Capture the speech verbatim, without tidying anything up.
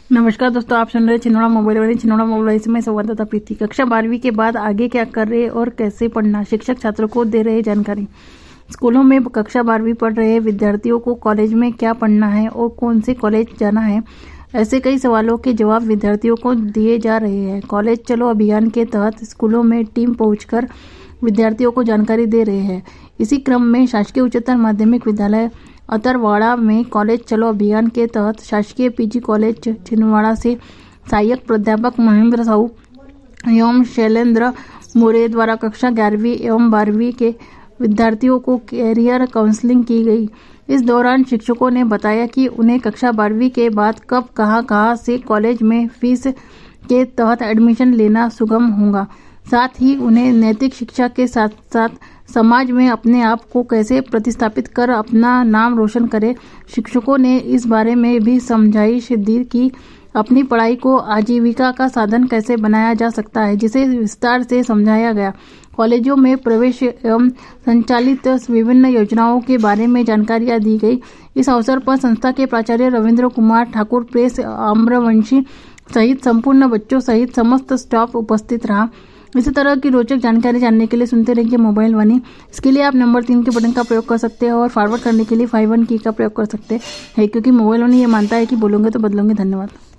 नमस्कार दोस्तों, आप सुन रहे छिंदवाड़ा मोबाइल वाली छिंदवाड़ा मोबाइल में संवाददाता प्रीति। कक्षा बारहवीं के बाद आगे क्या कर रहे और कैसे पढ़ना, शिक्षक छात्रों को दे रहे जानकारी। स्कूलों में कक्षा बारहवीं पढ़ रहे विद्यार्थियों को कॉलेज में क्या पढ़ना है और कौन से कॉलेज जाना है, ऐसे कई सवालों के जवाब विद्यार्थियों को दिए जा रहे हैं। कॉलेज चलो अभियान के तहत स्कूलों में टीम पहुंचकर विद्यार्थियों को जानकारी दे रहे हैं। इसी क्रम में शासकीय उच्चतर माध्यमिक विद्यालय अतरवाड़ा में कॉलेज चलो अभियान के तहत शासकीय पीजी कॉलेज छिंदवाड़ा से सहायक प्राध्यापक महेंद्र साहू एवं शैलेंद्र मोरे द्वारा कक्षा ग्यारहवीं एवं बारहवीं के विद्यार्थियों को कैरियर काउंसलिंग की गई। इस दौरान शिक्षकों ने बताया कि उन्हें कक्षा बारहवीं के बाद कब कहां कहां से कॉलेज में फीस के तहत एडमिशन लेना सुगम होगा, साथ ही उन्हें नैतिक शिक्षा के साथ साथ समाज में अपने आप को कैसे प्रतिस्थापित कर अपना नाम रोशन करे। शिक्षकों ने इस बारे में भी समझाइश दी कि अपनी पढ़ाई को आजीविका का साधन कैसे बनाया जा सकता है, जिसे विस्तार से समझाया गया। कॉलेजों में प्रवेश एवं संचालित विभिन्न योजनाओं के बारे में जानकारियां दी गई। इस अवसर पर संस्था के प्राचार्य रविंद्र कुमार ठाकुर, प्रेस आम्रवंशी सहित संपूर्ण बच्चों सहित समस्त स्टाफ उपस्थित रहा। इसी तरह की रोचक जानकारी जानने के लिए सुनते रहिए मोबाइल वाणी। इसके लिए आप नंबर तीन के बटन का प्रयोग कर सकते हैं और फॉरवर्ड करने के लिए फाइव वन की का प्रयोग कर सकते हैं, क्योंकि मोबाइल वाणी ये मानता है कि बोलोगे तो बदलोगे। धन्यवाद।